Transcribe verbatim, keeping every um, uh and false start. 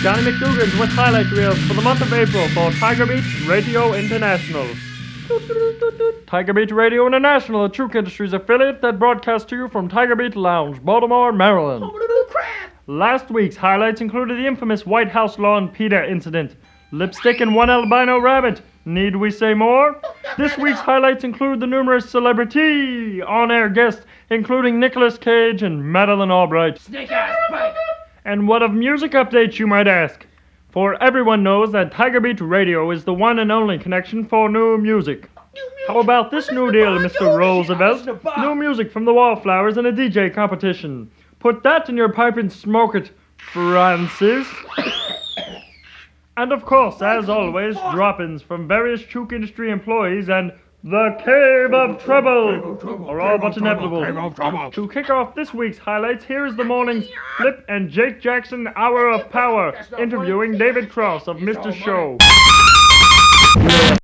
Johnny McDougans with highlight reels for the month of April for Tiger Beat Radio International. Tiger Beat Radio International, a Truk Industries affiliate that broadcasts to you from Tiger Beat Lounge, Baltimore, Maryland. Last week's highlights included the infamous White House lawn PETA incident, lipstick and one albino rabbit. Need we say more? This week's highlights include the numerous celebrity on-air guests, including Nicolas Cage and Madeleine Albright. Snake Eyes Bite! And what of music updates, you might ask? For everyone knows that Tiger Beat Radio is the one and only connection for new music. How about this new deal, Mister Roosevelt? New music from the Wallflowers and a D J competition. Put that in your pipe and smoke it, Francis. And of course, as always, drop-ins from various Truk Industry employees and The Cave of Trouble are all but inevitable. To kick off this week's highlights, here is the morning's Flip and Jake Jackson Hour of Power, interviewing David Cross of Mister Show.